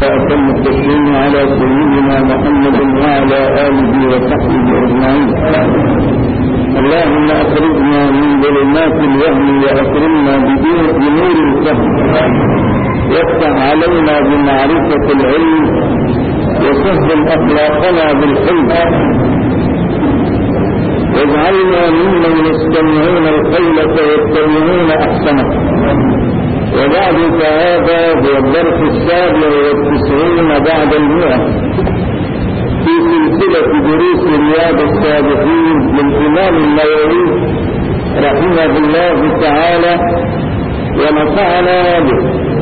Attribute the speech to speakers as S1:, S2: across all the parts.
S1: وأتم التسليم على سيدنا محمد وعلى آله وصحبه أجمعين. اللهم أخرجنا من ظلمات الوهم وأكرمنا بنور الفهم، وافتح علينا بمعرفة العلم، وسهل أخلاقنا بالحلم، واجعلنا ممن يستمعون القول فيتبعون أحسنه. وبعد فهذا هو الدرس 97 بعد 100 في سلسلة دروس رياض الصالحين للإمام النووي رحمه الله تعالى ونفعنا به.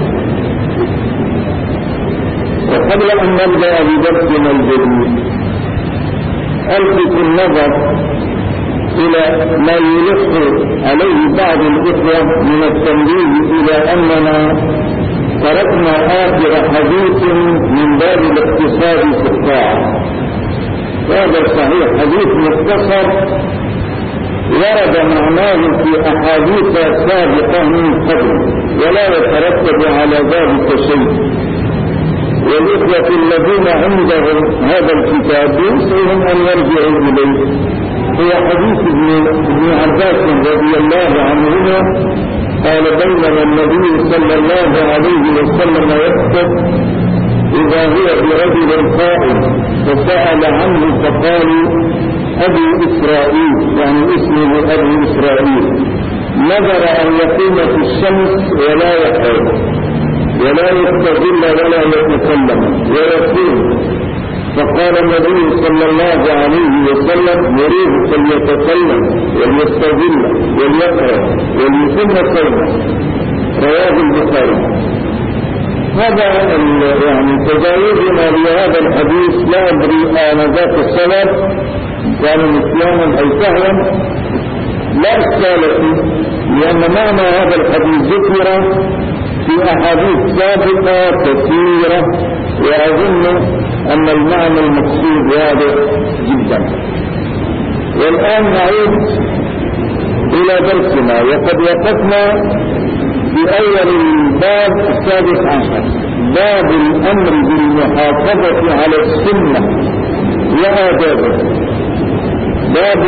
S1: وقبل أن نبدأ بدرسنا الجديد ألفت النظر إلى ما يلح عليه بعض الإخوة من التنبيه إلى أننا تركنا آخر حديث من باب الاقتصاد في الطاعة. هذا صحيح، حديث مختصر ورد معناه في أحاديث سابقة من قبل، ولا يترتب على ذلك شيء. والإخوة الذين عندهم هذا الكتاب يسعهم أن يرجعوا إليه. هو حديث ابن عباس رضي الله عنهما قال: بينما النبي صلى الله عليه وسلم يكتب إذا هو برجل قائم فسأل عنه فقالوا: أبي إسرائيل، يعني اسمه أبي إسرائيل، نذر أن يقوم في الشمس ولا يقعد ولا يستظل ولا يتكلم ويقول. فقال النبي صلى الله عليه وسلم: مريد فليتكلم وليستظل وليقرأ وليتم صومه. رواه البخاري. هذا يعني تجاوزنا لهذا الحديث لا أدري آنذاك السبب كان نسيانا أو سهوا، لا إشكال فيه، لأن معنى هذا الحديث ذكر في أحاديث سابقة كثيرة، وأظن أن المعنى المقصود واضح جدا. والآن نعود إلى درسنا، وقد وقفنا في أول الباب 16، باب الأمر بالمحافظة على السنة وآدابها. باب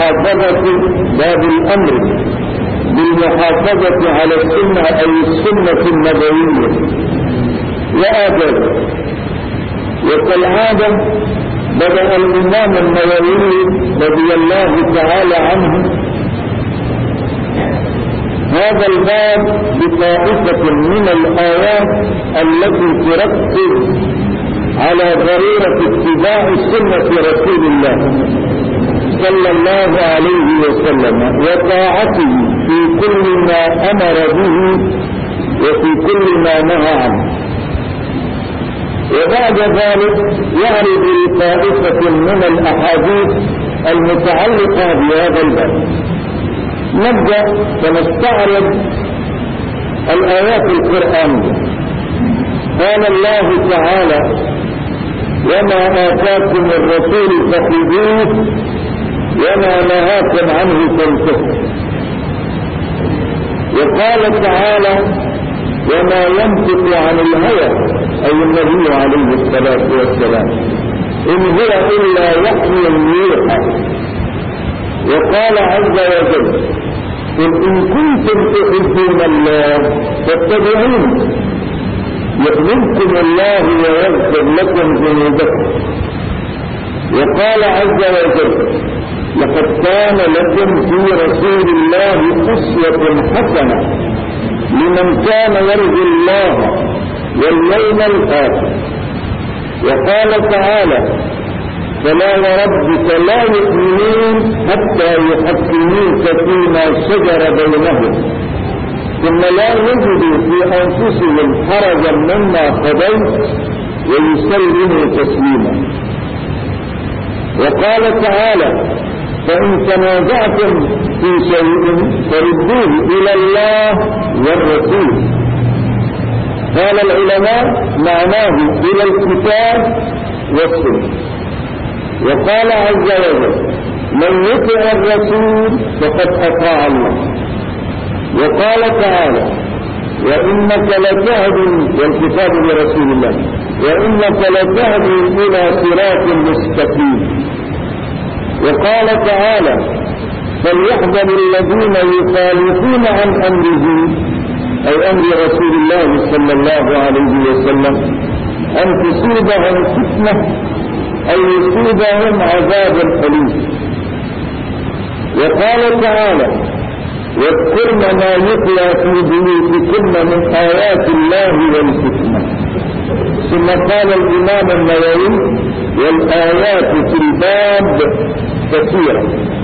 S1: الأمر بالمحافظة على السنة أي السنة النبوية وآدابها. وكالعادة بدأ الإمام النووي رضي الله تعالى عنه هذا الباب بطائفة من الآيات التي تركز على ضرورة اتباع سنة رسول الله صلى الله عليه وسلم وطاعته في كل ما أمر به وفي كل ما نهى عنه. وبعد ذلك يعرض طائفة من الأحاديث المتعلقة بهذا الباب. نبدأ فنستعرض الآيات القرآنية. قال الله تعالى: وما آتاكم الرسول فخذوه وما نهاكم عنه فانتهوا. وقال تعالى: وما ينطق عن الهوى، أي النبي عليه الصلاة والسلام، إن هو إلا وحي يوحى. وقال عز وجل: قل إن كنتم تحبون الله فاتبعوني يحببكم الله ويغفر لكم ذنوبكم. وقال عز وجل: لقد كان لكم في رسول الله أسوة حسنة لمن كان يرجو الله واليوم الآخر. وقال تعالى: فلا وربك لا يؤمنون حتى يحكموك فيما شجر بينهم ثم لا يجدوا في أنفسهم حرجا مما قضيت ويسلموا تسليما. وقال تعالى: فإن تنازعتم في شيء فردوه إلى الله والرسول. قال العلماء: معناه إلى الكتاب والسنة. وقال عز وجل: من يطع الرسول فقد أطاع الله. وقال تعالى: وإنك لتهدي، والكتاب برسول الله، وإنك لتهدي إلى صراط مستقيم. وقال تعالى: فليحذر الذين يخالفون عن أمره، أي أمر رسول الله صلى الله عليه وسلم، أن تصيبهم فتنة أو يصيبهم عذاب أليم. وقال تعالى: واذكرن ما يتلى في بيوتكن من آيات الله والحكمة. ثم قال الإمام النووي: والآيات في الباب كثيرة.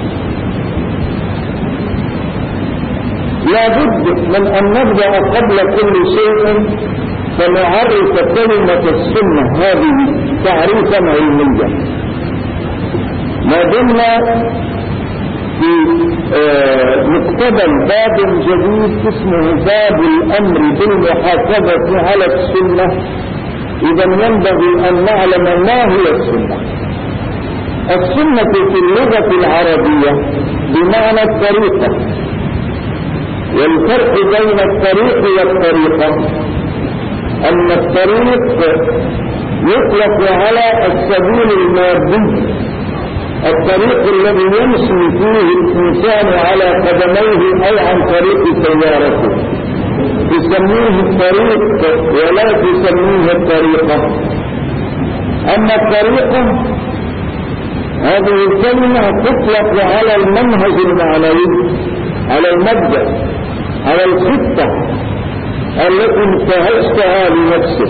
S1: لا بد من أن نبدأ قبل كل شيء فنعرف كلمة السنة هذه تعريفا علميا. ما دمنا في مقتضى باب جديد اسمه باب الأمر بالمحافظة على السنة، إذا ينبغي أن نعلم ما هي السنة. السنة في اللغة العربية بمعنى الطريقة، والفرق بين الطريق والطريقة أن الطريق يطلق على السبيل المادي، الطريق الذي يمشي فيه الإنسان على قدميه أو عن طريق سيارته، تسميه الطريق ولا تسميه الطريقة. أما الطريقة هذه الكلمة تطلق على المنهج المعنوي، على المبدأ، على الخطة التي انتهجتها لنفسك.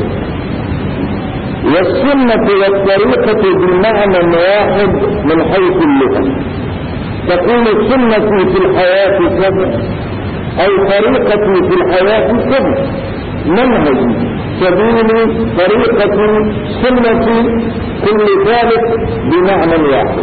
S1: والسنة والطريقة بمعنى واحد من حيث اللغة. تقول سنتي في الحياة كذا، أو طريقتي في الحياة كذا، منهجي، سبيلي، طريقتي، سنتي، كل ذلك بمعنى واحد.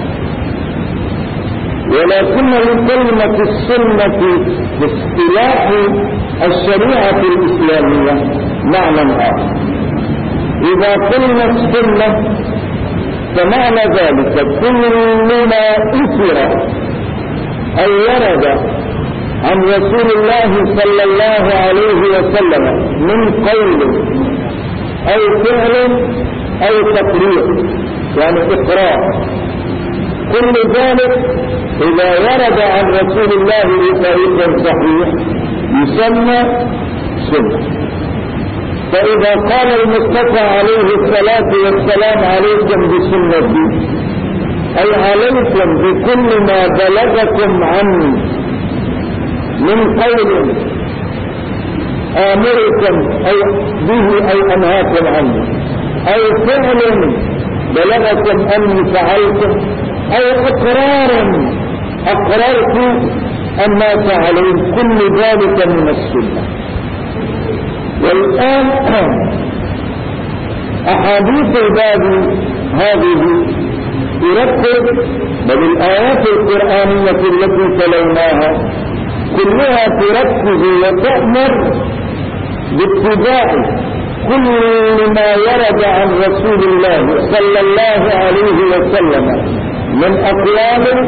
S1: ولكن لكلمة السنة باصطلاح الشريعة الإسلامية معنى آخر. إذا قلنا السنة فمعنى ذلك كل ما أثر أو ورد عن رسول الله صلى الله عليه وسلم من قول أو فعل أو تقرير، يعني إقرار، كل ذلك إذا ورد عن رسول الله بطريق صحيح يسمى سنة. فإذا قال المصطفى عليه الصلاة والسلام: عليكم بسنتي، أي عليكم بكل ما بلغكم عني من قول آمركم به أو أنهاكم عنه، أو فعل بلغكم أني فعلتم، أو إقرار أقررت الناس عليه، كل ذلك من السنة. والآن أحاديث الباب هذه تركز، بل الآيات القرآنية التي تلوناها كلها تركز وتأمر باتباع كل ما ورد عن رسول الله صلى الله عليه وسلم من أقوال،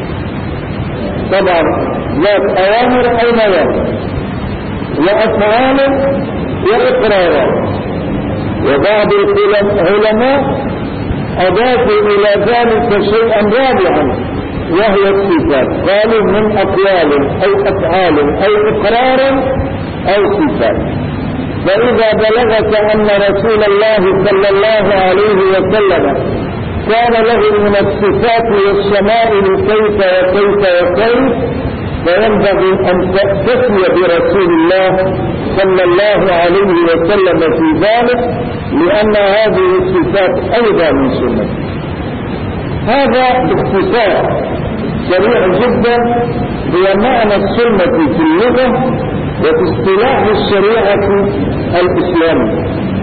S1: طبعا ذات أوامر أو نواهي، وأفعال وإقرارات. وبعض العلماء أضافوا إلى ذلك شيئا رابعا وهي الصفات، قالوا من أقوال أو أفعال أو إقرار أو صفات. فإذا بلغت أن رسول الله صلى الله عليه وسلم كان له من الصفات والشمائل كيف وكيف وكيف، فينبغي أن تأتي برسول الله صلى الله عليه وسلم في ذلك، لأن هذه الصفات أيضا من سنة. هذا باختصار سريع جدا هو معنى السنة في اللغة وفي اصطلاح الشريعة الإسلامية.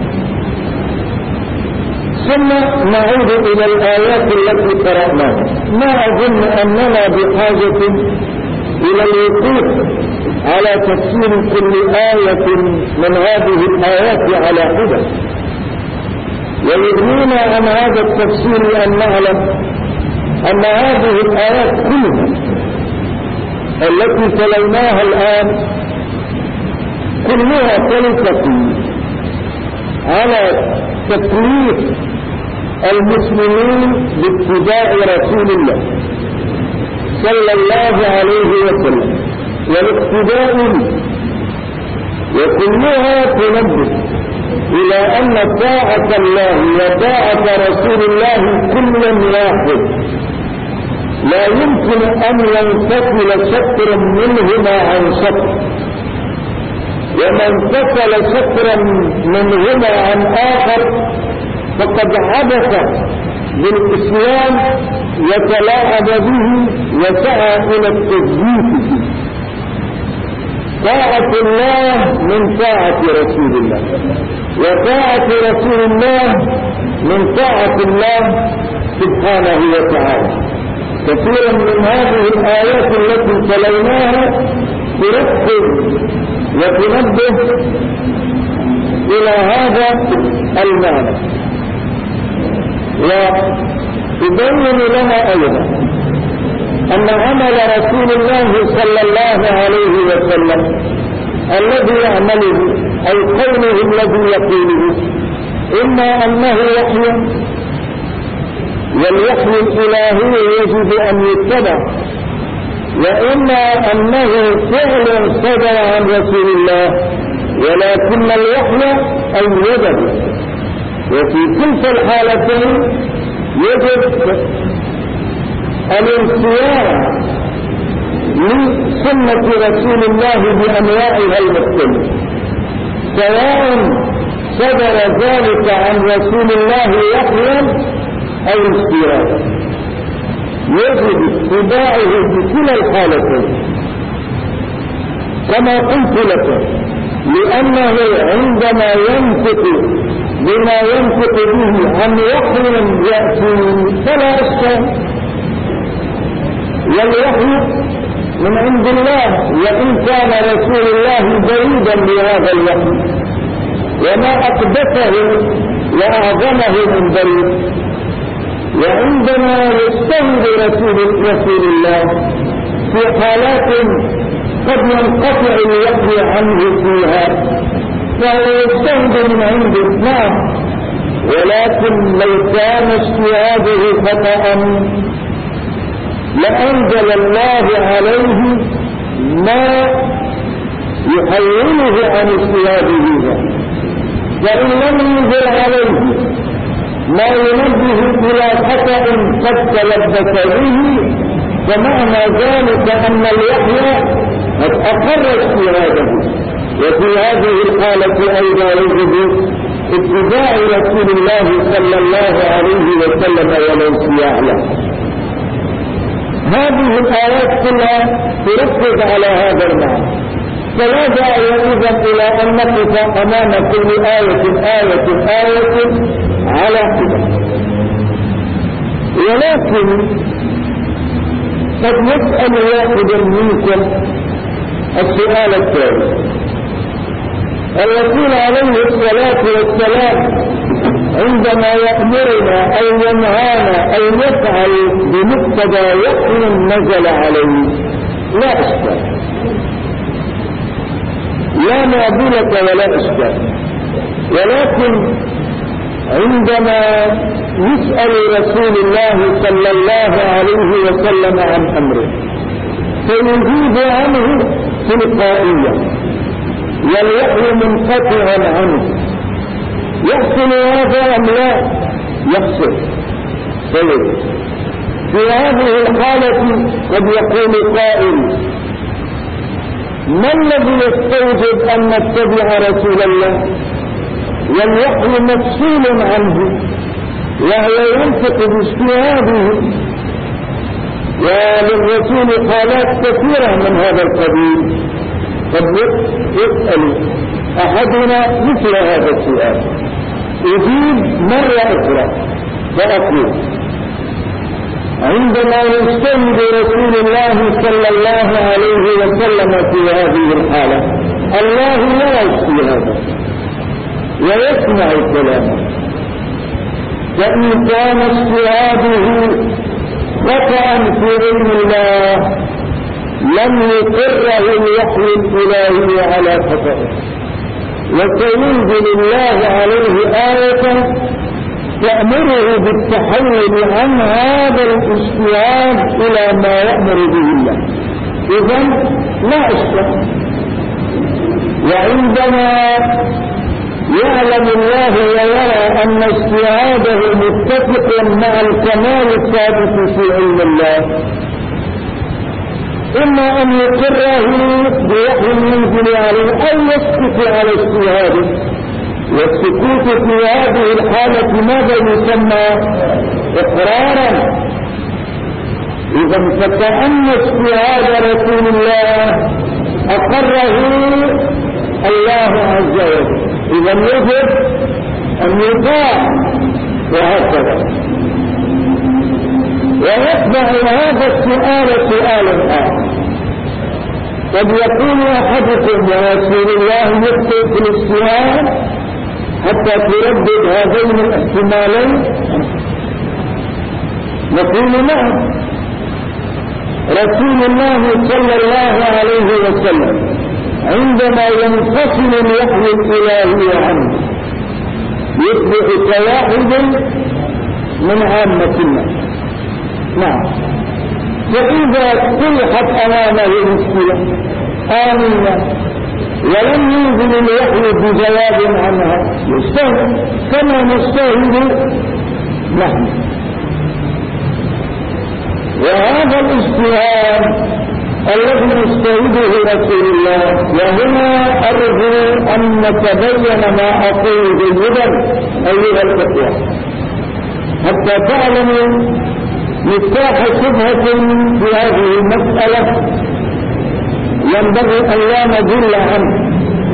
S1: ثم نعود إلى الآيات التي قرأناها. ما أظن أننا بحاجة إلى الوقوف على تفسير كل آية من هذه الآيات على حدة، ويغنينا عن هذا التفسير أن نعلم أن هذه الآيات كلها التي تلوناها الآن كلها تلتقي على تكليف المسلمين باتباع رسول الله صلى الله عليه وسلم والاقتداء به، وكلها تنبه إلى أن طاعة الله وطاعة رسول الله كل واحد، لا يمكن أن ينفصل شطر منهما عن شطر، ومن انفصل شطرا منهما عن آخر فقد عبث بالإسلام وتلاعب به وسعى إلى التزييف فيه. طاعة الله من طاعة رسول الله، وطاعة رسول الله من طاعة الله سبحانه وتعالى. كثيرا من هذه الآيات التي تلوناها تركز وتنبه إلى هذا المعنى، وتبين لنا أيضا أن عمل رسول الله صلى الله عليه وسلم الذي يعمله أي قوله الذي يقوله إما أنه وحي، والوحي الإلهي يجب أن يتبع، وإما أنه فعل صدر عن رسول الله ولكن الوحي أيده، وفي كلتا الحالتين يجب الانصياع لسنة رسول الله بأنواعها المختلفة، سواء صدر ذلك عن رسول الله وحيا أو انصياعا، يجب اتباعه بكلا الحالتين كما قلت لكم، لأنه عندما ينطق بما ينطق به عن وحي يأتي فلا أشكال، والوحي من عند الله، وإن كان رسول الله بعيدا بهذا الوحي وما أقدسه وأعظمه من بعيد. وعندما يستند رسول الله في حالات قد ينقطع الوحي عنه فيها فهو يستند من عنده، نعم، ولكن لو كان اجتهاده خطأ لأنزل الله عليه ما يحوله عن اجتهاده، فإن لم ينزل عليه ما ينبه إلى خطأ قد تلبس به فمعنى ذلك أن الوحي قد أقر اجتهاده. وفي هذه الحالة أيضا يجب اتباع رسول الله صلى الله عليه وسلم والانصياع له. هذه الآيات كلها تركز على هذا المعنى، فلا داعي إذن إلى أن نقف أمام كل آية على حدة. ولكن قد يسأل واحد منكم السؤال التالي: الرسول عليه الصلاة والسلام عندما يأمرنا أو ينهانا أو يفعل بمقتضى وحي نزل عليه لا إشكال، لا معضلة ولا إشكال، ولكن عندما يسأل رسول الله صلى الله عليه وسلم عن أمره فيجيب عنه تلقائيا والوحي منقطع عنه، يحصل هذا أم لا؟ يحصل. طيب، في هذه الحالة قد يقول قائل: ما الذي يستوجب أن نتبع رسول الله والوحي مفصول عنه وهو ينطق باجتهاده؟ وللرسول حالات كثيرة من هذا القبيل. قد يسأل أحدنا مثل هذا السؤال، أجيب مرة أخرى فأقول: عندما يجتهد رسول الله صلى الله عليه وسلم في هذه الحالة الله لا اجتهاده ويسمع كلامه، فإن كان اجتهاده خطأ في علم الله لم يقره الوحي الإلهي على خطأه، وسينزل الله عليه آية تأمره بالتحول عن هذا الاجتهاد إلى ما يأمر به الله. إذن لا إشكال. وعندما يعلم الله ويرى أن اجتهاده متفق مع الكمال الثابت في علم الله، إما أن يقره بوحي ينزل عليه أو يسكت على اجتهاده. والسكوت في هذه الحالة ماذا يسمى؟ إقرارا. إذا فكأن اجتهاد رسول الله أقره الله عز وجل، إذا يجب أن يطاع وهكذا. ويتبع هذا السؤال سؤال آخر. قد يقول أحدكم يا رسول الله يخطئ في الاجتهاد حتى تردد هذين الاحتمالين؟ نقول نعم. رسول الله صلى الله عليه وسلم عندما ينفصل الوحي الإلهي عنه يصبح كواحد من عامة الناس. نعم. فإذا طرحت أمامه مشكلة آمنا ولم ينزل الوحي بجواب عنها يجتهد كما نجتهد نحن. وهذا الاجتهاد الذي يجتهده رسول الله، وهنا أرجو أن نتبين ما أقول جيدا أيها الأخوة حتى تعلموا مفتاح شبهة في هذه المسألة ينبغي أن لا نضل عنه.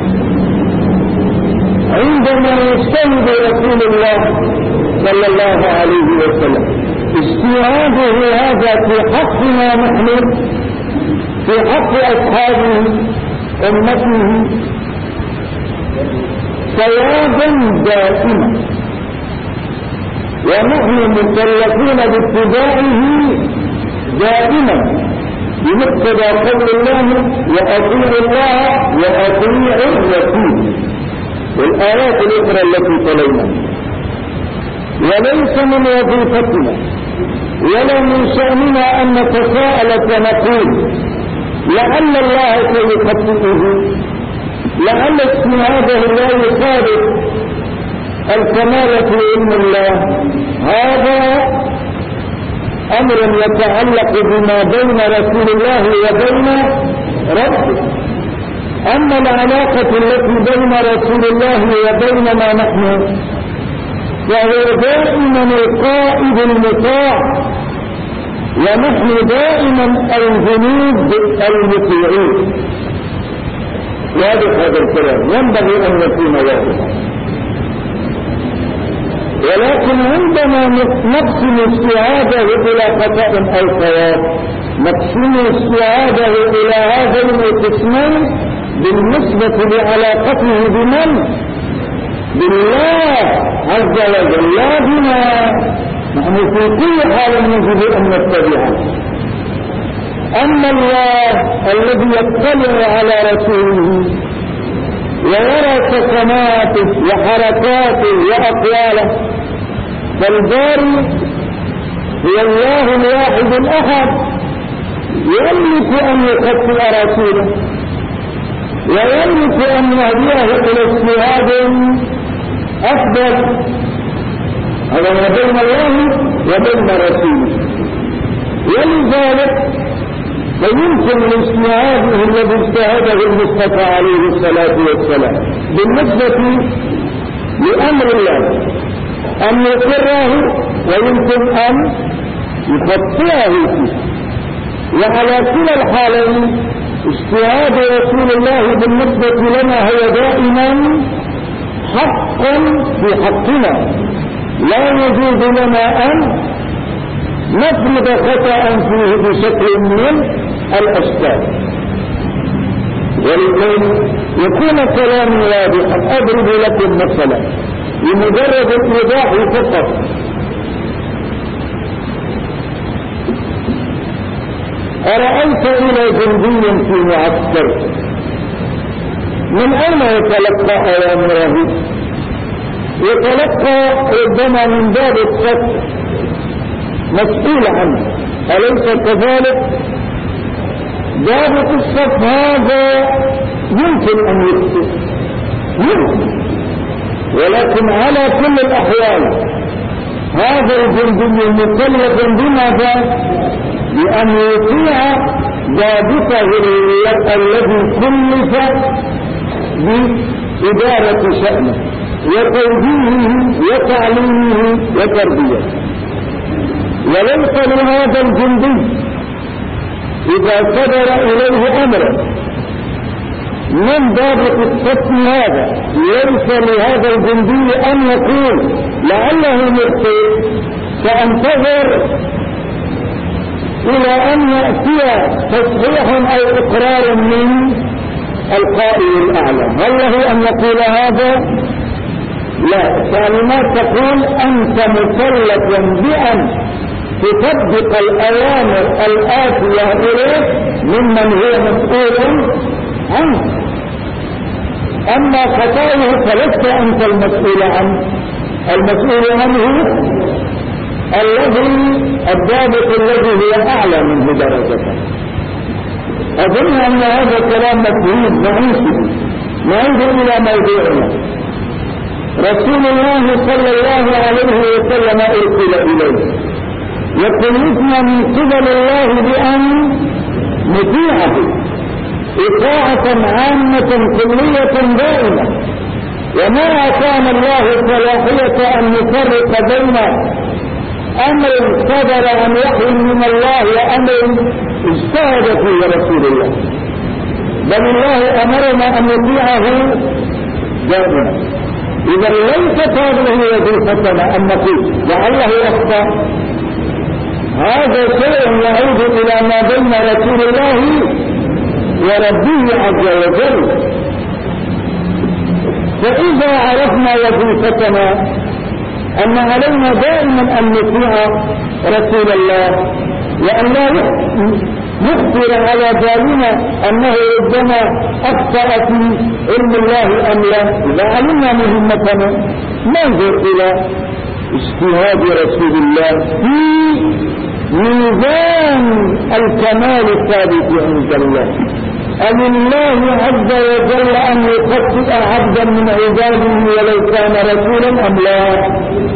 S1: عندما يجتهد رسول الله صلى الله عليه وسلم اجتهاده هذا في حقنا نحن، في حق أصحابه أمته ثوابا دائما، ونحن مكلفون باتباعه دائما بمقتضى قول الله وأطيعوا الله وأطيعوا الرسول والآيات الأخرى التي تلينا. وليس من وظيفتنا ولا من شأننا أن نتساءل فنقول لعل الله سيخطئه، لعل اجتهاده لا يصادق الكمال في علم الله. هذا أمر يتعلق بما بين رسول الله وبين ربه. أما العلاقة التي بين رسول الله وبيننا نحن فهو دائما القائد المطاع، ونحن دائما الجنود المطيعين. واضح هذا الكلام، ينبغي أن يكون واضحا. ولكن عندما نقسم اجتهاده إلى خطأ أو صواب نقسم اجتهاده إلى هذين القسمين بالنسبة لعلاقته بمن؟ بالله عز وجل، لا بنا. نحن في كل حال يجب أن نتبعه. أما الله الذي يطلع على رسوله ويرى سكناته وحركاته وأقواله، فالباري هو الله الواحد الأحد يملك أن يخطئ رسوله ويملك أن يهديه إلى اجتهاد أفضل. هذا ما بين الله وبين رسوله. ولذلك فيمكن لاجتهاده الذي اجتهده المصطفى عليه الصلاة والسلام بالنسبة لأمر الله أن يقره ويمكن أن يخطئه فيه. وعلى كلا الحالين اجتهاد رسول الله بالنسبة لنا هو دائما حقا في حقنا، لا يجوز لنا أن نفرض خطأ فيه بشكل من الأشكال. ولكي يكون كلامي واضحا أضرب لكم مثلا لمجرد الإيضاح فقط. أرأيت إلى جندي في معسكر من أين يتلقى أوامره؟ يتلقى ربما من باب الصف مسؤول عنه، أليس كذلك؟ ضابط الصف هذا يمكن أن يخطئ، يمكن، ولكن على كل الأحوال هذا الجندي مكلف بماذا؟ بأن يطيع ضابطه الذي كلف بإدارة شأنه وتوجيهه وتعليمه وتربيته. وليس لهذا الجندي إذا صدر إليه أمرا من ضابط الصف هذا، ليس لهذا الجندي أن يقول لعله مخطئ سأنتظر إلى أن يأتي تصحيح أو إقرار من القائد الأعلى. هل له أن يقول هذا؟ لا، كلمات تقول أنت مكلف بأن تطبق الأوامر الآتية إليك ممن هو مسؤول عنه. أما خطأه فلست أنت المسؤول عنه، المسؤول عنه الضابط الذي هو أعلى منه درجة. أظن أن هذا كلام مفهوم نعود إلى موضوعنا. رسول الله صلى الله عليه وسلم أرسل إليه يكلفنا من قبل الله بأن نطيعه إطاعة عامة كلية دائمة، وما أتانا الله صلاحية أن نفرق بين أمر صدر عن وحي من الله وأمر اجتهد فيه رسول الله، بل الله أمرنا أن نطيعه دائما. إذا ليست هذه وظيفتنا أن نقول لعله يخطأ، هذا شيء يعود إلى ما بين رسول الله وربه عز وجل. فإذا عرفنا وظيفتنا أن علينا دائما أن نطيع رسول الله وأن لا نخبر على بالنا أنه ربما أخطأ في علم الله أم لا. إذا علمنا مهمتنا ننظر إلى اجتهاد رسول الله في ميزان الكمال الثابت عند الله. ألله عز وجل أن يخطئ عبدا من عباده ولو كان رسولا أم لا؟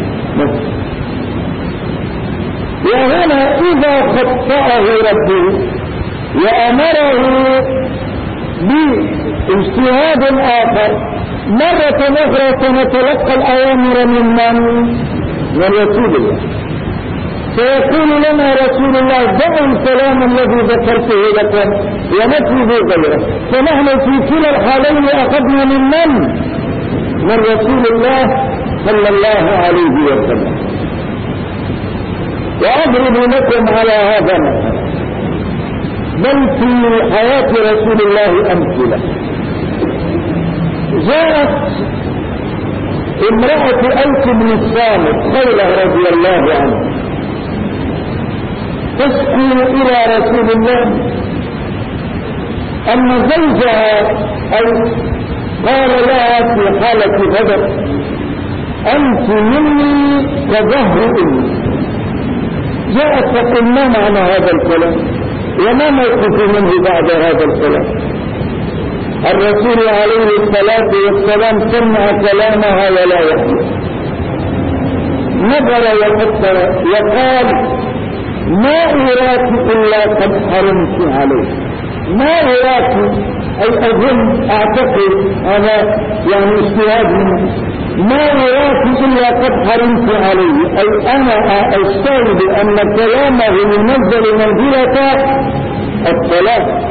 S1: وهنا إذا خطأه ربه وأمره باجتهاد آخر مرة أخرى سنتلقى الأوامر من رسول الله. فيقول لنا رسول الله دعوا الكلام الذي ذكرته لكم ونترك غيره. فنحن في كلا الحالين أخذنا من رسول الله صلى الله عليه وسلم. وأضرب لكم على هذا مثلا، بل في حياة رسول الله أمثلة. جاءت امرأة أوس بن الصامت خولة رضي الله عنه تشكو إلى رسول الله أن زوجها قال لها في حالة غضب أنت مني كظهر أمي. جاءت تقول ما معنى هذا الكلام وما موقف منه بعد هذا الكلام؟ الرسول عليه الصلاة والسلام سمع كلامها ولا يحدث، نظر وفكر وقال ما أراك إلا قد حرمت عليه. ما أراك أي أظن أعتقد هذا يعني اجتهاد منه، ما أراك إلا قد حرمت عليه، أي أنا أستوعب أن كلامه ينزل منزلة الطلاق.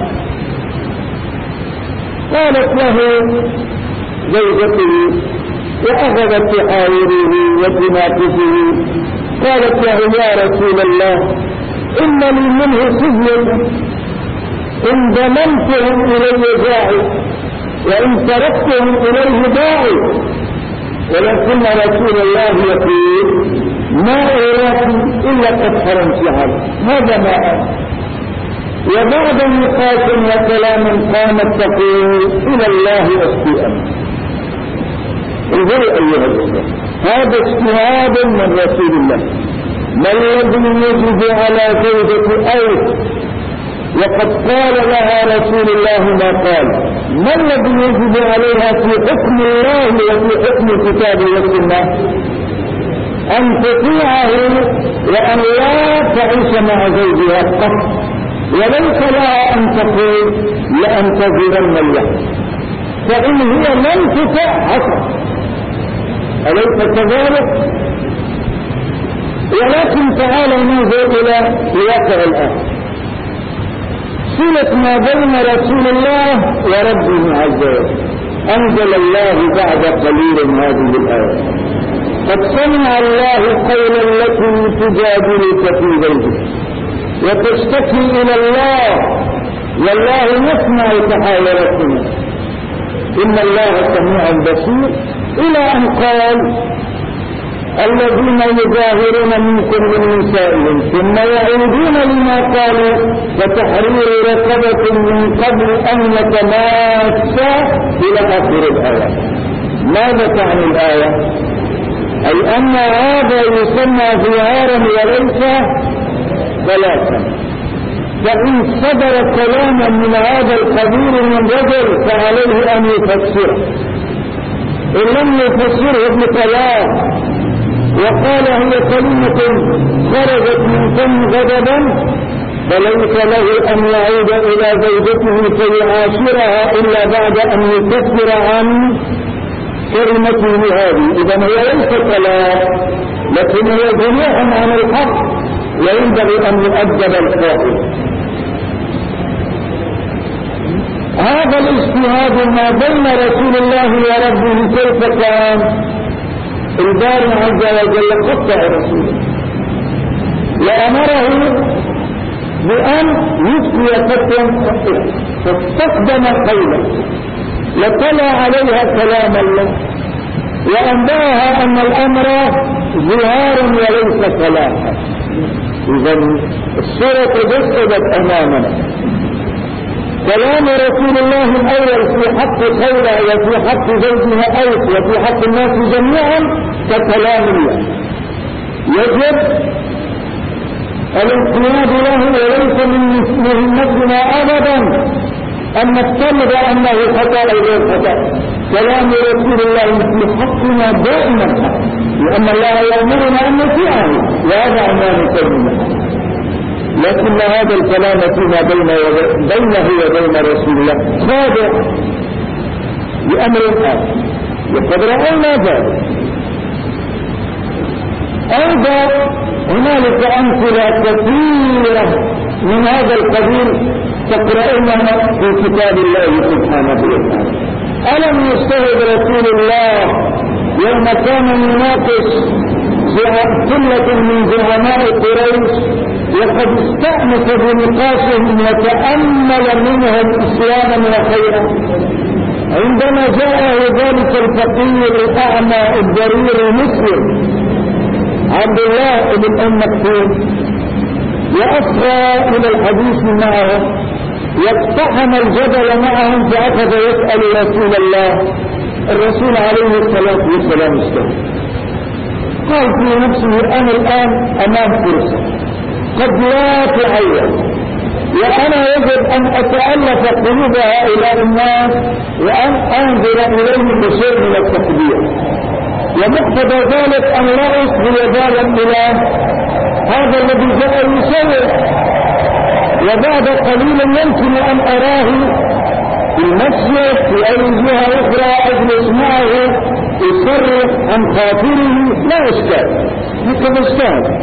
S1: قالت له زوجته وأخذت تحاوره وتناقشه، قالت له يا رسول الله إن لي منه سجن إن ضمنتهم إلي داعي وإن تركتهم إليه داعي، ولكن رسول الله يقول ما أراك إلا قد حرمت عليه. هذا ما أرى. وبعد نقاش وكلام قامت تقول إلى الله أشكي أمر. انظروا أيها الأخوة، هذا اجتهاد من رسول الله. ما الذي يجب على زوجة أوس وقد قال لها رسول الله ما قال؟ ما الذي يجب عليها في حكم الله وفي حكم الكتاب والسنة؟ أن تطيعه وأن لا تعيش مع زوجها قط، وليس لها أن تقول لأنتظرن الله، فإن هي لم تطع حصل، أليس كذلك؟ ولكن تعالوا ننظر إلى واقع الآن، صلة ما بين رسول الله وربه عز وجل. أنزل الله بعد قليل هذه الآية: قد سمع الله قولا التي تجادلك في زوجها وتشتكي إلى الله والله يسمع تحاوركما إن الله سميع بصير، إلى أن قال: الذين يظاهرون منكم من نسائهم ثم يعودون لما قالوا فتحرير رقبة من قبل أن يتماسا إلى آخر الآية. ماذا تعني الآية؟ أي أن هذا يسمى ظهارا وليس ثلاثا، فإن صدر كلاما من هذا القبيل من رجل فعليه أن يفسره، إن لم يفسره ابن طلاق وقال هي كلمة خرجت من فم غضبا فليس له أن يعود إلى زوجته فيعاشرها إلا بعد أن يكفر عن كلمته هذه. إذا هي ليست طلاق، لكن هي جناح عن الحق، وينبغي أن يؤدب القائل. هذا الاجتهاد ما بين رسول الله وربه كيف كان؟ الباري عز وجل قطع رسوله وأمره بأن يفتي فتوى خطيرة، فاستخدم قولا لطلع عليها كلام الله وأنباها أن الأمر ظهار وليس صلاحا. إذن الصورة تجسدت أمامنا. كلام رسول الله الأول في حق خولة وفي حق زوجها أوس وفي حق الناس جميعا ككلام الله، يجب الانقياد له، وليس من مهمتنا أبدا أن نفترض أنه خطأ أو غير خطأ. كلام رسول الله في حقنا دائما حق، لأن الله يأمرنا أن نطيعه وهذا ما نسلمه. لكن هذا الكلام فيما بينه وبين رسول الله خاضع لأمر آخر، وقد رأينا ذلك. أيضا هنالك أمثلة كثيرة من هذا القبيل تقرأونها في كتاب الله سبحانه وتعالى. ألم يستهد رسول الله يوم كان يناقش ثلة من زعماء قريش وقد استأنس بنقاشهم وتأمل منهم إسلاما وخيرا، عندما جاءه ذلك الفقير الأعمى الضرير المسلم عبد الله بن أم مكتوم وأصغى إلى الحديث معهم واقتحم الجبل معهم فأخذ يسأل رسول الله. الرسول عليه الصلاة والسلام استوى، قال في نفسه أنا الآن أمام فرصة قد لا تعين، وأنا يجب أن أتألف قلوب هؤلاء الناس وأن أنظر إليهم بشيء من التقدير، ومقتضى ذلك أن لا أصغي بالا إلى هذا الذي جاء يسوي، وبعد قليل يمكن أن أراه في المسجد في أي جهة أخرى أجلس معه يصرف عن خاطره، لا إشكال، هكذا اجتهد.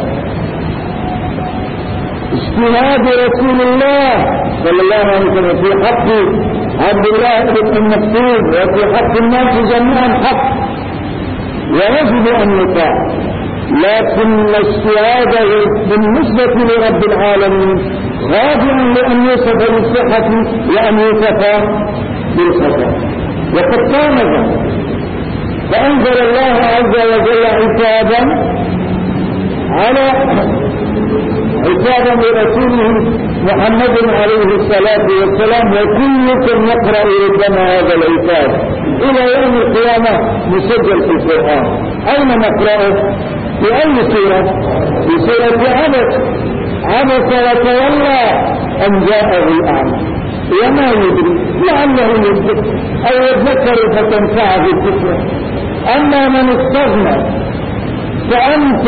S1: اجتهاد رسول الله صلى الله عليه وسلم في حق عبد الله بن أم مكتوم وفي حق الناس جميعا حق، ويجب أن نطاع، لكن اجتهاده بالنسبة لرب العالمين خاضع لأن يوصف بالصحة وأن يوصف بالخطأ، وقد كان ذلك. فأنزل الله عز وجل عتابا كتابا لرسوله محمد عليه الصلاة والسلام، وكلكم يقرأ ربما هذا الكتاب إلى يوم القيامة مسجل في القرآن. أين نقرأه؟ في أي سورة؟ في سورة عبس وتولى أن جاءه الأعمى، وما يدري لعله يذكر أو يذكر فتنفعه الذكرى. أما من استغنى فأنت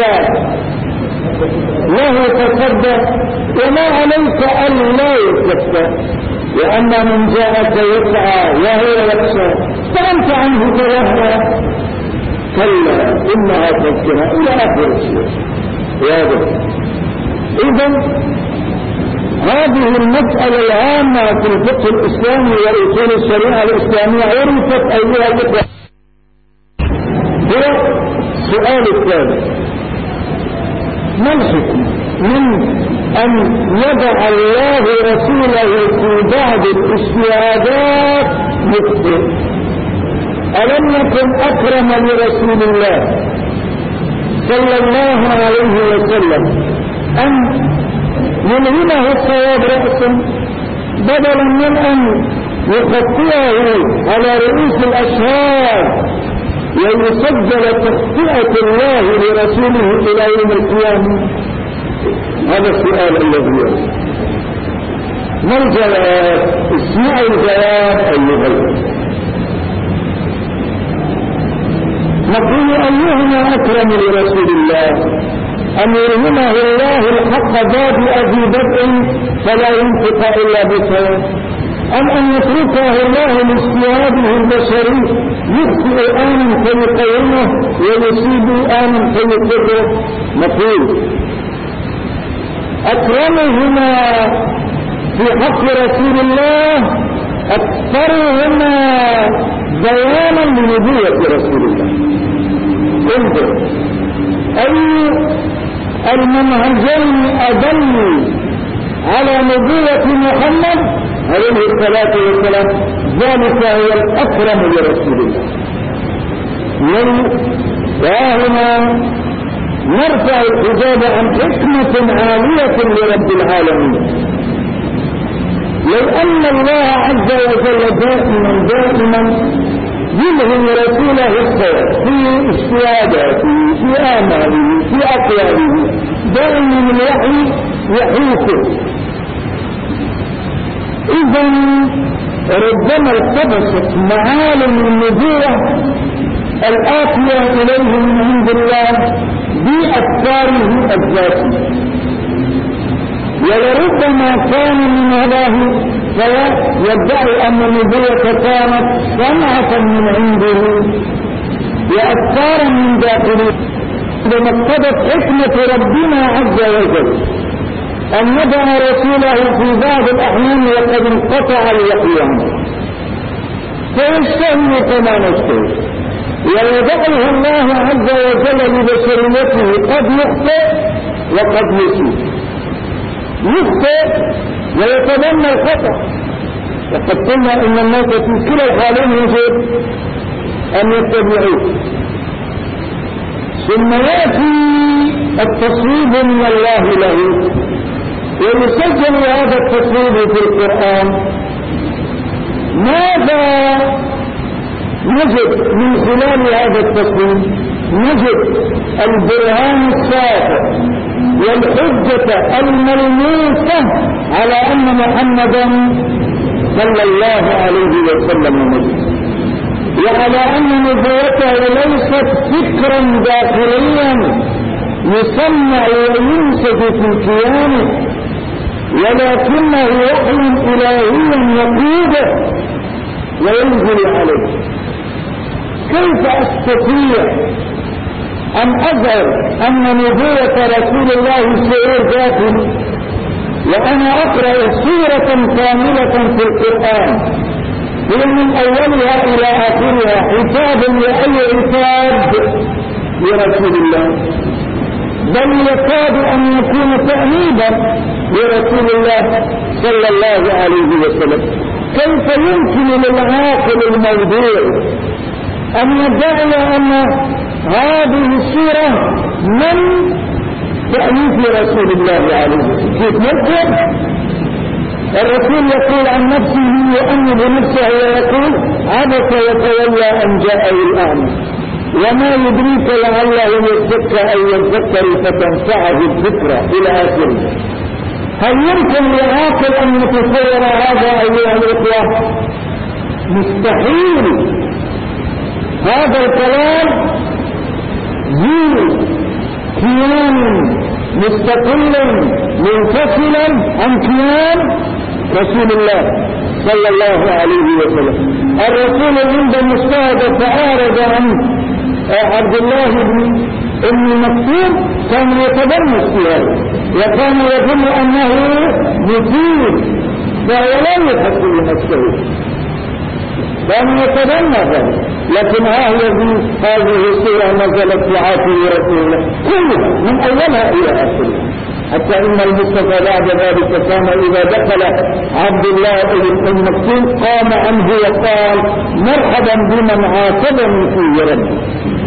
S1: له تصدق وما عليك ألا يتذكر، وأما من جاءك يسعى وهو يخشى فأنت عنه تلهى، كلا إنها تذكرة إلى آخر الشيء. إذن هذه المسألة العامة في الفقه الإسلامي وأصول الشريعة الإسلامية عرفت أيها الإخوة. هو السؤال الثالث: ما الحكمة من أن يضع الله رسوله في بعض الاجتهادات مخطئ؟ ألم يكن أكرم لرسول الله صلى الله عليه وسلم أن يلهمه الصواب رأسا بدلا من أن يخطئه على رؤوس الأشهاد ويسجل تخطئة الله لرسوله إلى يوم القيامة؟ هذا السؤال الذي يرسل. ما الجواب؟ اسمعوا الجواب أيها الأخوة. نقول أيهما أكرم لرسول الله؟ أن يلهمه الله الحق بادئ ذي بدء فلا ينطق إلا بصواب، أم أن يتركه الله لاجتهاده البشري يخطئ آنا فيقومه ويصيب آنا فيقره؟ نقول أكرمهما في حق رسول الله أكثرهما بيانا لنبوة رسول الله. انظر أي المنهجين أدلوا على نبوة محمد عليه الصلاة والسلام، ذلك هو الأكرم لرسول الله. وهنا نرفع الحجاب عن حكمة عالية لرب العالمين. لو أن الله عز وجل دائما يلهم رسوله الصواب في اجتهاداته في آماله في أقواله، دائما الوحي يحيطه، إذا ربما التبست معالم النبوة الآتية إليه من عند الله بأفكاره الذاتية، ولربما كان من الله فيدعي أن النبوة كانت صنعة من عنده وأفكارا من داخله. لما اقتضت حكمة ربنا عز وجل أن ندع رسوله في بعض الأحيان وقد انقطع الوحي عنه فيشتهي كما نشتهي، ويدعه الله عز وجل لبشريته قد يخطئ وقد يصيب، يخطئ ويتبنى الخطأ. وقد قلنا إن الناس في كلا الحالين يجب أن يتبعوه، ثم يأتي التصويب من الله له ويسجل هذا التصويب في القرآن. ماذا نجد من خلال هذا التصويب؟ نجد البرهان الساطع والحجة الملموسة على أن محمدا صلى الله عليه وسلم نبي، وعلى أن نبوته ليست فكرا داخليا يسمع وينسج في كيانه، ولكنه وحي إلهي يقوده وينزل عليه. كيف أستطيع أن أظهر أن نبوة رسول الله شعور داخلي وأنا أقرأ سورة كاملة في القرآن هي من أولها إلى آخرها حساب لأي عتاب لرسول الله، بل يكاد أن يكون تأنيبا لرسول الله صلى الله عليه وسلم؟ كيف يمكن للعاقل الموضوع أن يدعي أن هذه السورة من تأليف رسول الله عليه الصلاة والسلام. ممكن الرسول يقول عن نفسه ويؤمن بنفسه ويقول عبس وتولى أن جاءه الأعمى وما يدريك لعله يزكى أو يذكر فتنفعه الذكرى إلى آخره. هل يمكن لعاقل أن يتصور هذا أيها الإخوة؟ مستحيل. هذا الكلام ذو كيان مستقلا منفصلا عن كيان رسول الله صلى الله عليه وسلم. الرسول عند المجتهد فأعرض عن عبد الله بن مكتوم كان يتبنى السؤال وكان يظن أنه مثير فهو لا يحق لنفسه كان يتبنى ذلك. لكن هذه السورة نزلت في عاتب رسول الله كلها من أولها إلى آخرها، حتى إن المصطفى بعد ذلك كان إذا دخل عبد الله بن مكتوم قام عنه وقال مرحبا بمن عاتبني في ربي.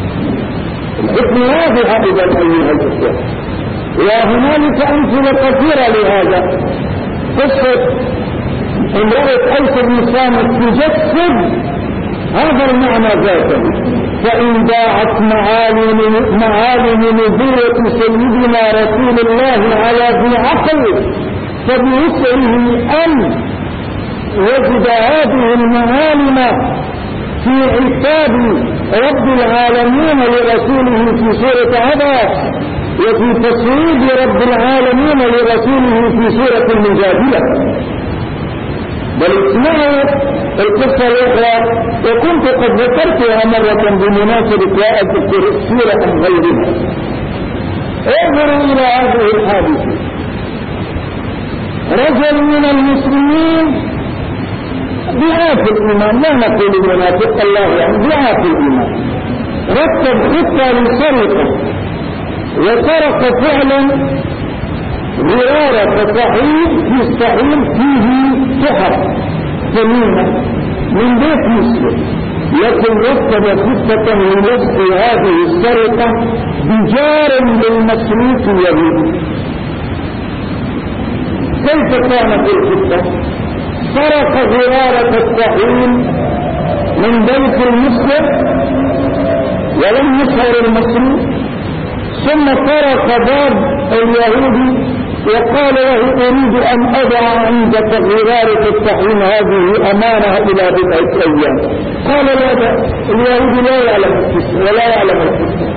S1: الحكم واضح إذا أيها الإخوة. وهنالك أمثلة كثيرة لهذا. قصة امرأة قيس بن صامت تجسد هذا المعنى ذاته. فإن ضاعت معالم نبوة سيدنا رسول الله على ذي عقل فبوسعه أن وجد هذه المعالم في عتاب رب العالمين لرسوله في سورة عباس وفي تصويب رب العالمين لرسوله في سورة المجادلة. بل اسمعوا القصة الأخرى وكنت قد ذكرتها مرة بمناسبة وأذكر السورة عن غيرها. انظروا إلى هذه الحادثة. رجل من المسلمين ضعاف الإيمان، لا نقول منافق الله يعني ضعاف الإيمان، رتب خطة لسرقة وسرق فعلا غرارة صحيح في الصحيح فيه تحف ثمينة من بيت مسلم، لكن رتب خطة لنسخ هذه السرقة بجار للمسروق اليهودي. كيف كانت الخطة؟ سرق غرارة الصحيح من بيت المسلم ولم يشعر المسروق، ثم طرق باب اليهودي وقال له أريد أن أضع عندك غرارة الطحين هذه أمانة إلى بضعة أيام. قال لا بأس، اليهودي لا يعلم القصة ولا يعلم القصة.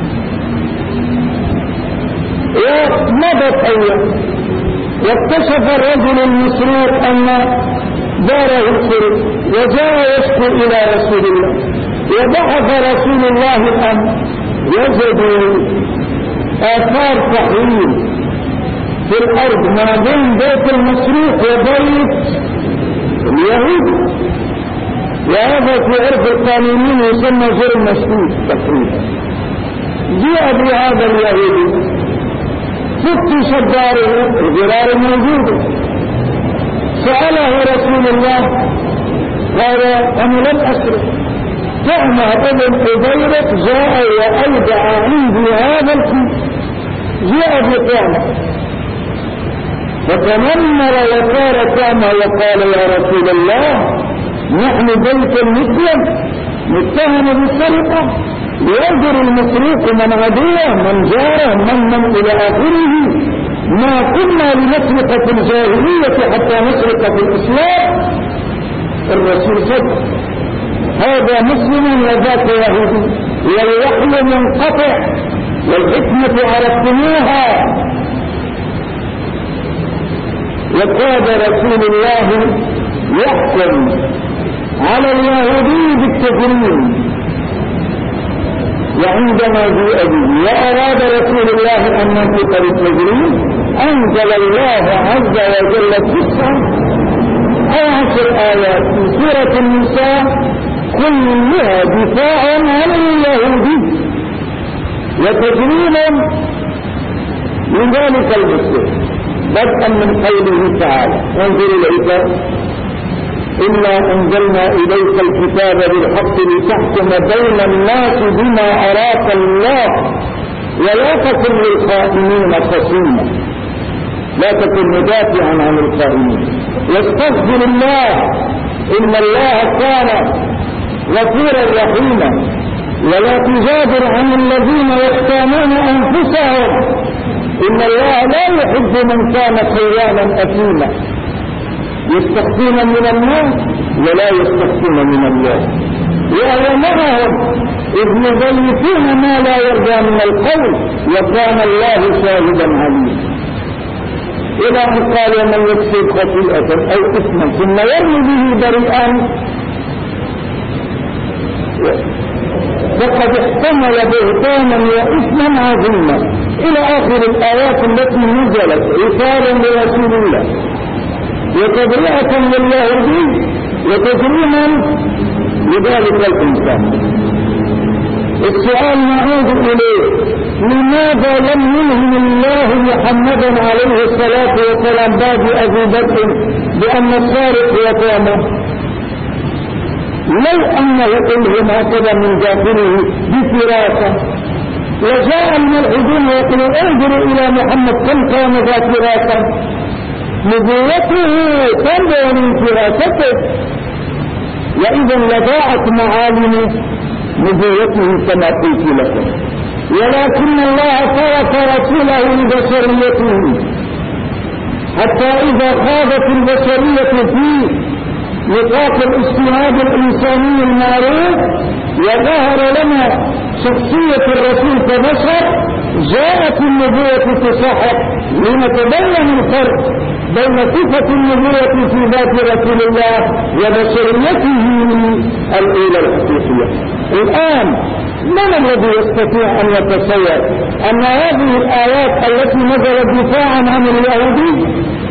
S1: ومضت أيام واكتشف الرجل المسروق أن داره السرق وجاء يشكو إلى رسول الله وبحث رسول الله الأمر وجدوا آثار طحين في الأرض ما بين بيت المسروق وبيت اليهود، وهذا في عرف القانونيين يسمى جرم مسروق تقريبا. جاء بهذا اليهودي فتش داره الغرار موجودة، سأله رسول الله قال أنا لم أسرق، طعم ابن أبيرك جاء وأودع عندي هذا الكيس، جاء بطعمه فتنمر وصار طعمه وقال يا رسول الله نحن بيت المسلم متهم بالسرقة، ينظر المسروق من عدوه من جاره من إلى آخره، ما كنا لنسرق في الجاهلية حتى نسرق في الإسلام. الرسول صدق، هذا مسلم وذاك يهودي، والوحي منقطع والحكمة عرفتموها. وكاد رسول الله يحكم على اليهودي بالتجريم، وعندما جاء به وأراد رسول الله أن ينطق بالتجريم أنزل الله عز وجل 9 أو 10 آيات في سورة النساء كلها دفاع عن اليهودي وتجريما لذلك المسلم، بدءا من قوله تعالى وانظر إليك إنا أنزلنا إليك الكتاب بالحق لتحكم بين الناس بما أراك الله ولا تكن للخائنين خصيما، لا تكن مدافعا عن الخائنين، واستغفر الله إن الله كان غفورا رحيما، ولا تجادل عن الذين يختانون أنفسهم إن الله لا يحب من كان خيانا أثيما، يستخفون من الناس ولا يستخفون من الله، وهو معهم إذ يضيفون ما لا يرضى من القول وكان الله شاهدا عليما. إلى أن قال ومن يكسب خطيئة أو إثما ثم يرمي به بريئا فقد احتمل بهتانا وإثما عظيما، إلى آخر الآيات التي نزلت إثارا لرسول الله وتبرئة لليهودي وتجريما لذلك الإنسان. السؤال نعود إليه: لماذا لم يلهم الله محمدا عليه الصلاة والسلام باب أبي بكر بأن السارق هو تومه؟ لو أنه ألهم هكذا من داخله بفراسة وجاء الملحدون ويقولون انظروا إلى محمد كم كان ذا فراسة، نبوته تنبع من فراسته، وإذا لضاعت معالم نبوته كما قلت لكم. ولكن الله ترك رسوله لبشريته حتى إذا خاضت البشرية في نطاق الاجتهاد الإنساني المعروف وظهر لنا شخصية الرسول كبشر، جاءت النبوة تصحح لنتبين الفرق بين صفة النبوة في ذات رسول الله وبشريته الأولى الحقيقية. الآن من الذي يستطيع أن يتصور أن هذه الآيات التي نزلت دفاعا عن اليهودي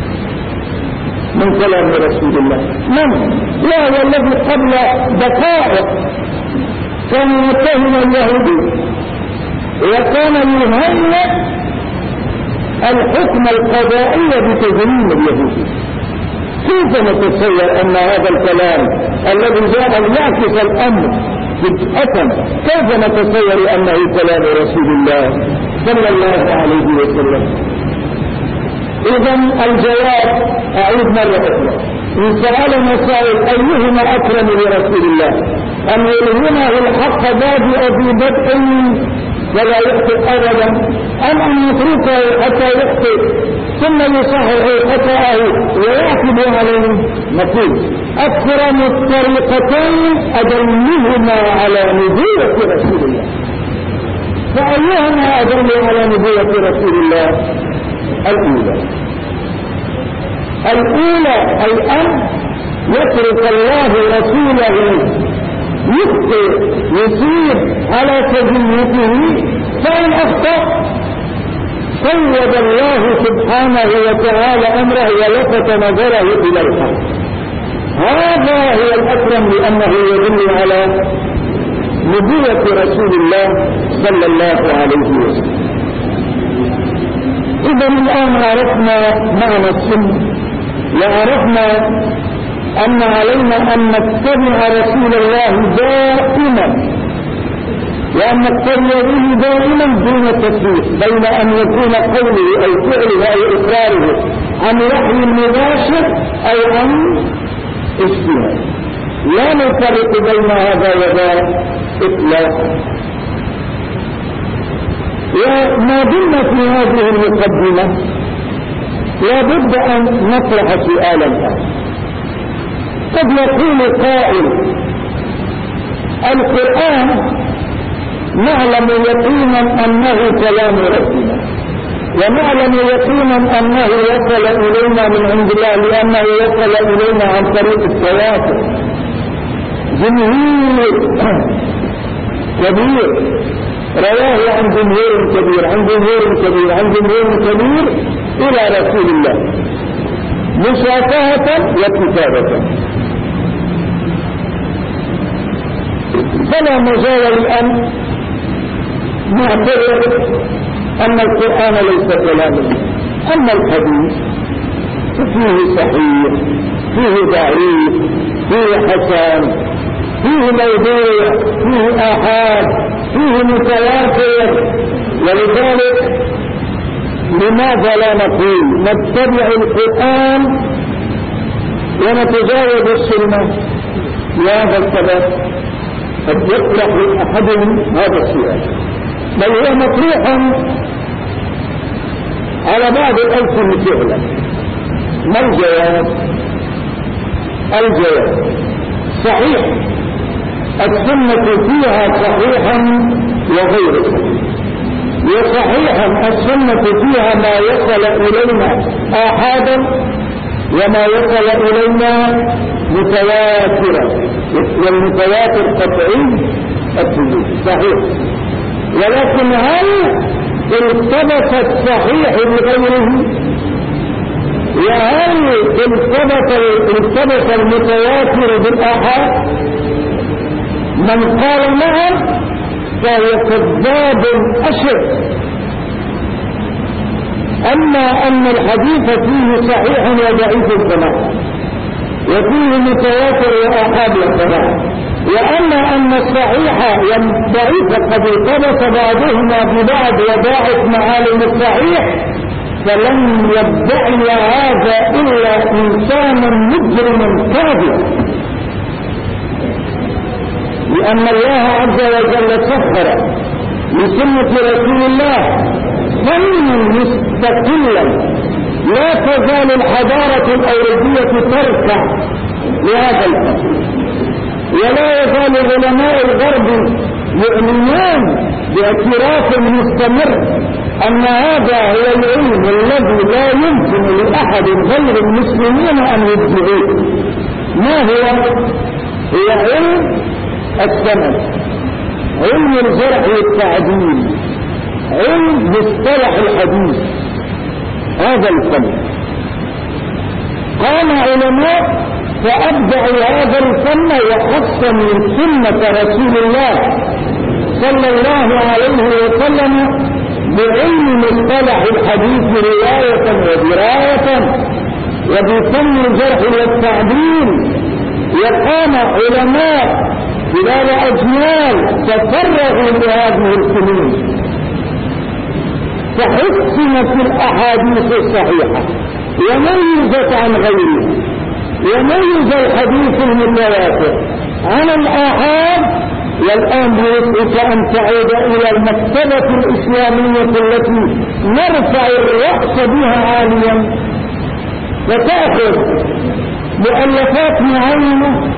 S1: من كلام رسول الله؟ من؟ لا، والذي قبل دقائق كان يتهم اليهودي وكان يهيئ الحكم القضائي بتجريم اليهودي. كيف نتصور أن هذا الكلام الذي جاء ليعكس الأمر فجأة، كيف نتصور أنه كلام رسول الله صلى الله عليه وسلم؟ إذن الجواب أعيد مرة أخرى: إن سألنا سائل أيهما أكرم لرسول الله، أن يلهمه الحق باب أبي بكر ولا يخطئ أبدا، أم أن يتركه حتى يخطئ ثم يصحح خطأه ويعتب عليه؟ نقول أكرم الطريقتين أدلهما على نبوة رسول الله. فأيهما أدل على نبوة رسول الله؟ الأولى أي أن يترك الله رسوله يخطئ يسير على تجنيته، فإن أخطأ صوب الله سبحانه وتعالى أمره ولفت نظره إلى الحق. هذا هو الأكرم لأنه يدل على نبوة رسول الله صلى الله عليه وسلم. إذا الآن عرفنا معنى السنة وعرفنا أن علينا أن نتبع رسول الله دائما وأن نقتدي به دائما دون تفريق بين أن يكون قوله أو فعله أو إقراره عن وحي مباشر أو عن اجتهاد، لا نفرق بين هذا وذاك إطلاقا. وما دمنا في هذه المقدمة لا بد أن نطرح سؤالا الآن. قد يقول قائل: القرآن نعلم يقينا أنه كلام ربنا، ونعلم يقينا أنه وصل إلينا من عند الله لأنه وصل إلينا عن طريق التواتر. جمهور كبير رواه عن جمهور كبير عن جمهور كبير عن جمهور كبير إلى رسول الله مشافهة وكتابة. فلا مجال الآن نعتبر أن القرآن ليس كلاما. أما الحديث فيه صحيح، فيه ضعيف، فيه حسن، فيه موضوع، فيه آحاد، فيه متواتر، ولذلك لماذا لا نقول نتبع القرآن ونتجاوز السنة؟ لهذا السبب قد يطرح لأحدهم هذا السؤال، بل هو مطروح على بعض الألسن فعلا. ما الجواب؟ الجواب صحيح، السنة فيها صحيحا وغير صحيح. وصحيحا السنة فيها ما وصل إلينا آحادا وما وصل إلينا متواترا، والمتواتر قطعي الثبوت صحيح. ولكن هل التبس الصحيح بغيره؟ وهل التبس المتواتر بالآحاد؟ من قال نعم فهو كذاب أشر. أما أن الحديث فيه صحيح وضعيف السماع، وفيه متواتر وآحاد السماع، وأما أن الصحيح والضعيف قد ارتبط بعضهما ببعض وضاعت معالم الصحيح، فلن يدعي هذا إلا إنسانا مجرما كاذب، لأن الله عز وجل سخر لسنة رسول الله فنا مستقلا لا تزال الحضارة الأوروبية تركع لهذا الفن، ولا يزال علماء الغرب يؤمنون باعتراف مستمر أن هذا هو العلم الذي لا يمكن لأحد غير المسلمين أن يدعوه. ما هو؟ هو علم السند، علم الجرح والتعديل، علم مصطلح الحديث. هذا الفن قام علماء فأبدعوا هذا الفن وحسنوا سنة رسول الله صلى الله عليه وسلم بعلم مصطلح الحديث رواية ودراية وبفن الجرح والتعديل. وقام علماء خلال أجيال تفرغوا لهذه الفنون، فحسنت الأحاديث الصحيحة وميزت عن غيره، وميز الحديث المتواتر عن الآحاد. والآن بوسعك أن تعود إلى المكتبة الإسلامية التي نرفع الرأس بها عاليا وتأخذ مؤلفات معينة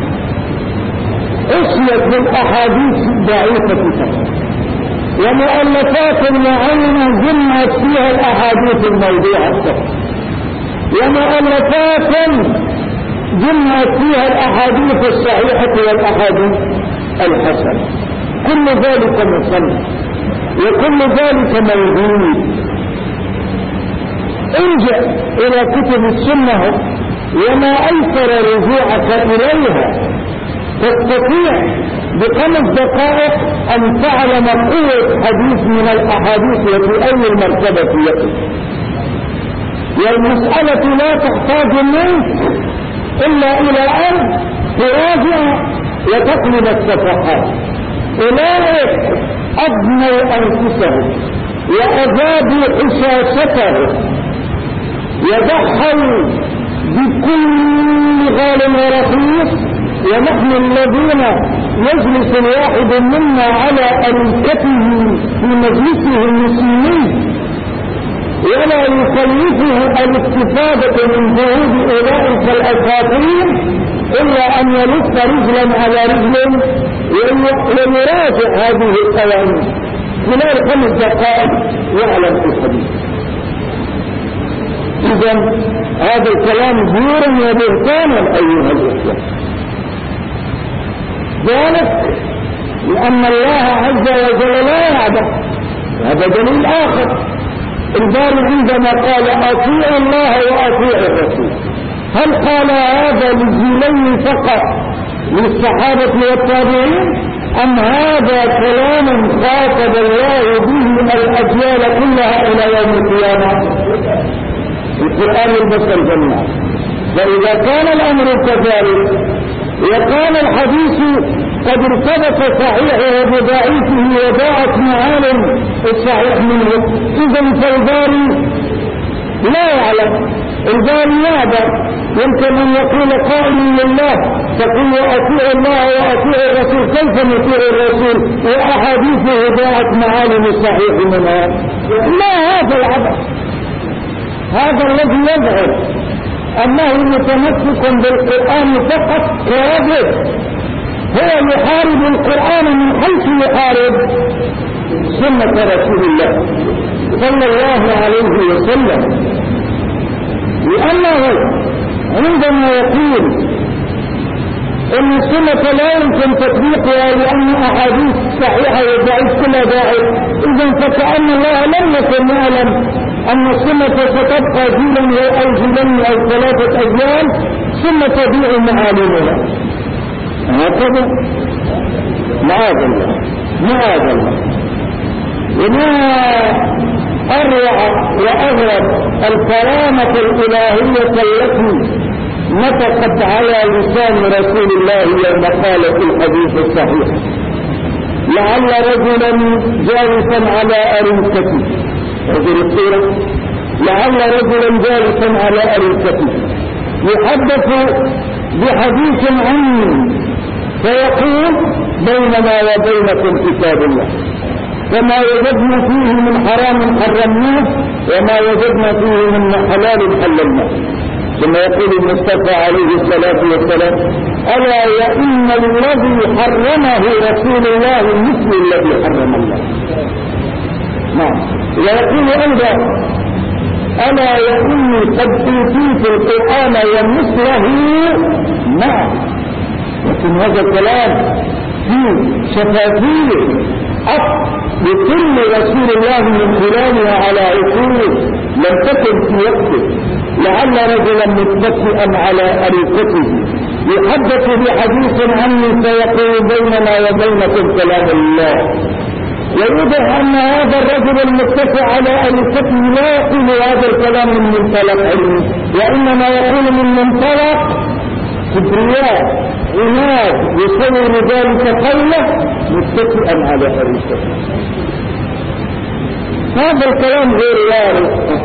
S1: أسلت بالأحاديث ضعيفة فقط، ومؤلفات معينة جمعت فيها الأحاديث الموضوعة فقط، ومؤلفات جمعت فيها الأحاديث الصحيحة والأحاديث الحسنة. كل ذلك مصنف وكل ذلك موجود. ارجع إلى كتب السنة وما أيسر رجوعك إليها، تستطيع ب5 دقائق أن تعلم قوة حديث من الأحاديث وفي أي المرتبة يقف. والمسألة لا تحتاج منك إلا إلى أن تراجع وتقلب الصفحات. أولئك أبنوا أنفسهم وأذابوا حساستهم وضحوا بكل غال ورخيص، ونحن الذين يجلس الواحد منا على أريكته في مجلسه المسلمين ولا يكلفه الاستفادة من جهود أولئك الأساطين إلا أن يلف رجلا على رجل ويراجع هذه القوانين خلال 5 دقائق يعلم في الحديث. إذن هذا الكلام زورا وبهتانا أيها الإخوة، ذلك لأن الله عز وجل لا يعبد. هذا دليل آخر. الباري عندما قال أطيع الله وأطيع الرسول، هل قال هذا للجيلين فقط للصحابة والتابعين، أم هذا كلام خاطب الله به الأجيال كلها إلى يوم القيامة؟ القرآن البشر جميعا. فإذا كان الأمر كذلك وكان الحديث قد ارتبط صحيحه بضعيفه وضاعت معالم الصحيح منه. إذا فالباري لا يعلم، الباري يعبر. يمكن أن يقول قائل لله تقول وأطيع الله وأطيع الرسول، كيف نطيع الرسول وأحاديثه ضاعت معالم الصحيح منها؟ لا، هذا العبث، هذا الذي يظهر أنه متمسك بالقرآن فقط كاذب. هو يحارب القرآن من حيث يحارب سنة رسول الله صلى الله عليه وسلم، لأنه عندما يقول ان السنة لا يمكن تطبيقها لأن أحاديث صحيحة وضعيف كلها ضعيف، إذا فكأن الله لم يكن يعلم أن السنة ستبقى جيلا أو جيلين أو 3 أجيال ثم تضيع معالمها. هكذا معاذ الله، معاذ الله. وما أروع وأغرب الكرامة الإلهية التي نطقت على لسان رسول الله يوم قال في الحديث الصحيح: لعل رجلا جالسا على أريكته، رجل السيرة، لعل رجلا جالسا على أريكته يحدث بحديث عني فيقول: بيننا وبينكم كتاب الله، وما وجدنا فيه من حرام حرمناه وما وجدنا فيه من حلال حللناه. ثم يقول المصطفى عليه الصلاة والسلام: ألا وإن الذي حرمه رسول الله مثل الذي حرم الله. نعم. ويقول أيضا: ألا وإني قد أوتيت القرآن ومثله معه. لكن هذا الكلام فيه شفافية لكل رسول الله من خلالها على عقول لم تكن في وقته. لعل رجلا متكئا على أريكته يحدث بحديث عني فيقول: بيننا وبينكم كلام الله. ويوضح أن هذا الرجل المتكئ على أريكته لا يقول هذا الكلام من منطلق علمي، وإنما يقول من منطلق كبرياء عناد يصور ذلك قوله متكئا على أريكته. هذا الكلام غير وارد.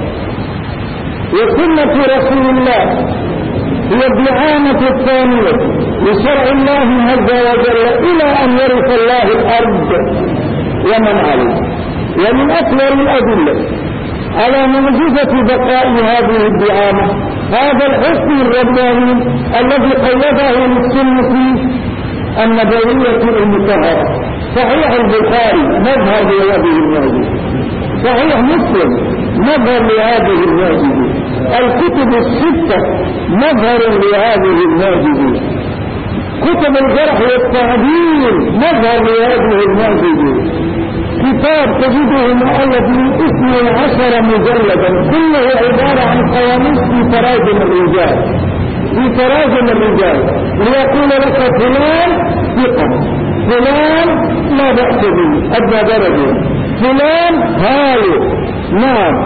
S1: وسنة رسول الله هي الدعامة الثانية لشرع الله عز وجل إلى أن يرث الله الأرض ومن عليه. ومن أكبر الأدلة على معجزة بقاء هذه الدعامة هذا الحسن الرباني الذي قيده للسنة النبوية المطهرة. صحيح البخاري مظهر لهذه المعجزة، صحيح مسلم مظهر لهذه المعجزة، الكتب الستة مظهر لهذه المعجزة، كتب الجرح والتعديل مظهر لهذه المعجزة. كتاب تجده مؤلف من 12 مجلدا كله عبارة عن قواميس في تراجم الرجال، في تراجم الرجال، ليقول لك فلان ثقة، فلان لا بأس به أدنى درجة، فلان هايل، نعم،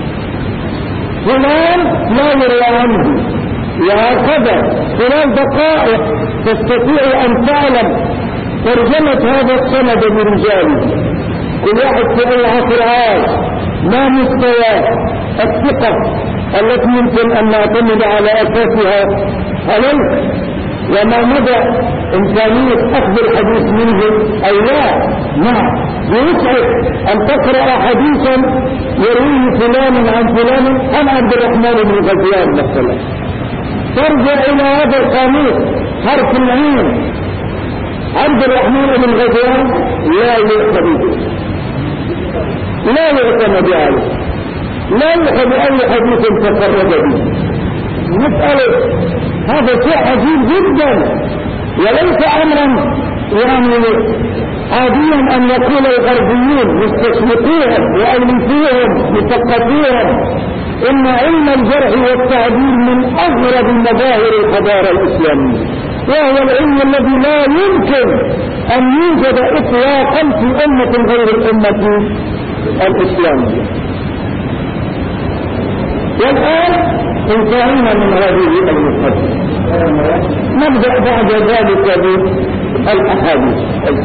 S1: فلان لا يروى عنه، وهكذا فلان دقائق تستطيع أن تعلم ترجمة هذا السند برجاله. كل واحد في أي عصر عاش ما مستوى الثقة التي يمكن أن نعتمد على أساسها عليه، وما مدى إمكانية أخذ الحديث منه أو لا. نعم، يسعد أن تقرأ حديثا يرويه فلان عن فلان عن عبد الرحمن بن غزيان مثلا، ترجع إلى هذا القاموس حرف العين عبد الرحمن بن غزيان لا يؤخذ، لا يعتمد عليه، لا يؤخذ أي حديث تفرد به. مسألة هذا شيء عجيب جدا، وليس أمرا يعني عاديا أن يقول الغربيون مستشرقيهم وألفيهم مثقفيهم إن علم الجرح والتعديل من أغرب مظاهر الحضارة الإسلامية، وهو العلم الذي لا يمكن أن يوجد إطلاقا في أمة غير الأمة الإسلامية. والآن انتهينا من هذه المقدمة. نبدأ بعد ذلك بالأحاديث.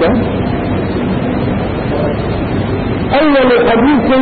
S1: أول حديث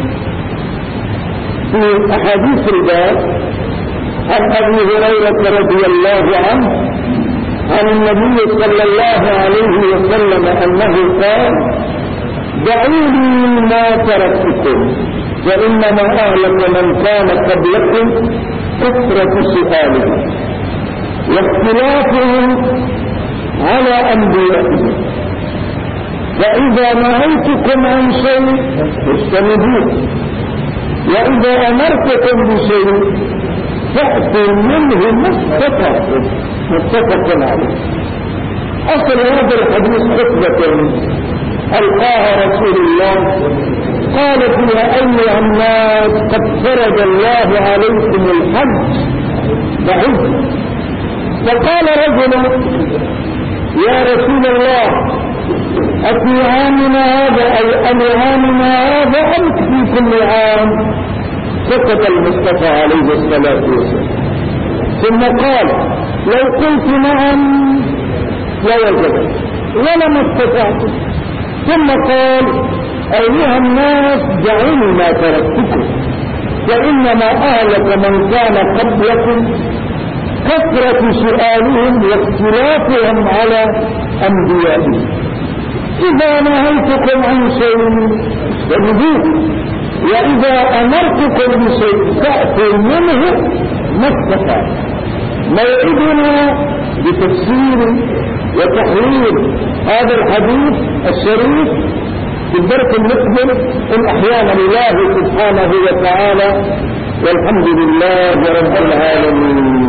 S1: في أحاديث الباب عن أبي هريرة رضي الله عنه عن النبي صلى الله عليه وسلم أنه قال: دعوني ما تركتكم فإنما أهلك من كان قبلكم كثرة سؤالهم واختلافهم على أنبيائهم، فإذا نهيتكم عن شيء فاجتنبوه، وإذا أمرتكم بشيء فأتوا منه ما متفق عليه. أصل هذا الحديث خطبة ألقاها رسول الله قال فيها: أيها الناس قد فرض الله عليكم الحج فحج. فقال رجل: يا رسول الله أفي عامنا هذا أي ألعامنا هذا أم في كل عام؟ سكت المصطفى عليه الصلاة والسلام، ثم قال: لو قلت نعم لوجبت ولما استطعت. ثم قال: أيها الناس دعوني ما تركتكم فإنما أهلك من كان قبلكم كثرة سؤالهم واختلافهم على أنبيائهم، إذا نهيتكم عن شيء فاجتنبوه، وإذا أمرتكم بشيء فأتوا منه ما استطعتم. موعدنا بتفسير وتحرير هذا الحديث الشريف في الدرس المقبل إن أحيانا الله سبحانه وتعالى، والحمد لله رب العالمين.